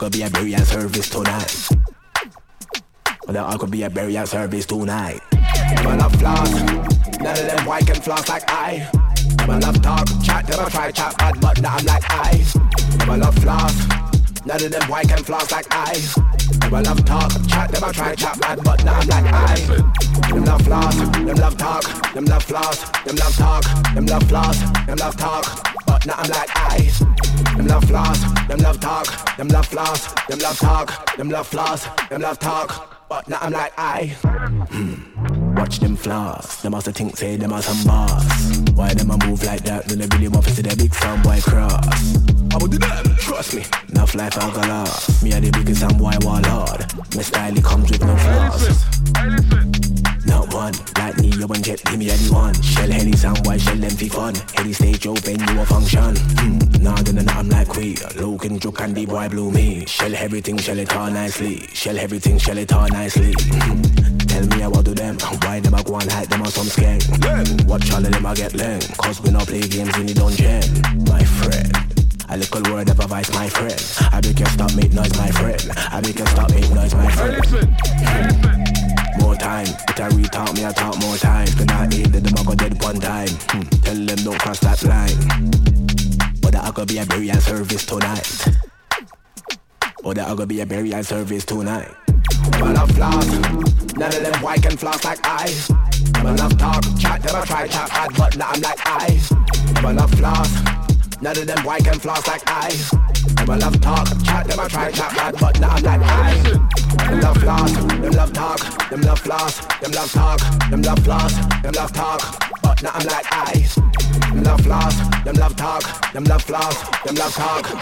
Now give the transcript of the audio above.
could be a burial service tonight. Or that I could be a burial service tonight. Them a love floss, none of them white can floss like I. Them a love talk, chat, them a try chat bad, but now I'm like I. Them a love floss, none of them white can floss like I. Them a love talk, chat, them a try chat bad, but now I'm like I. Them love floss, them love talk, them love floss, them love talk, them love floss, them love talk, but now I'm like I. Them love floss, them love talk, them love floss, them love talk, them love floss, them love talk. But now I'm like I watch them floss. Them also think say them are some boss. Why them a move like that? Do they really want to see their big farm boy cross? I would do them, trust me. Enough life I'll go lost. Me are the biggest and boy warlord. My style it comes with no flaws. Not one, like me, you and Jet, give me anyone. Shell Helly sound boy, shell them fi fun. Helly stage open, you a function. Nah, then I'm like we. Logan, joke and the boy blew me. Shell everything, shell it all nicely. Shell everything, shell it all nicely. Tell me what do them, why them a go and hide them on some skank. Watch all of them I get lame, cause we not play games in the dungeon. My friend, a little word of advice, my friend. I make you stop make noise, my friend. I make you stop make noise, my friend. More time, if I re-talk me, I talk more time. Can I eat that them I go dead one time. Tell them don't cross that line. But that I could be a burial service tonight. But that I could be a burial service tonight. Them a love floss, none of them white can floss like I. Them a love talk, chat, them a try chat bad, but now I'm like I. Them a love floss, none of them white can floss like I. Them a love talk, chat, them a try chat bad, but now I'm like I. Them love floss, them love talk, them love floss, them love talk, them love floss, them love talk, but now I'm like I. Them love floss, them love talk, them love floss, them love talk,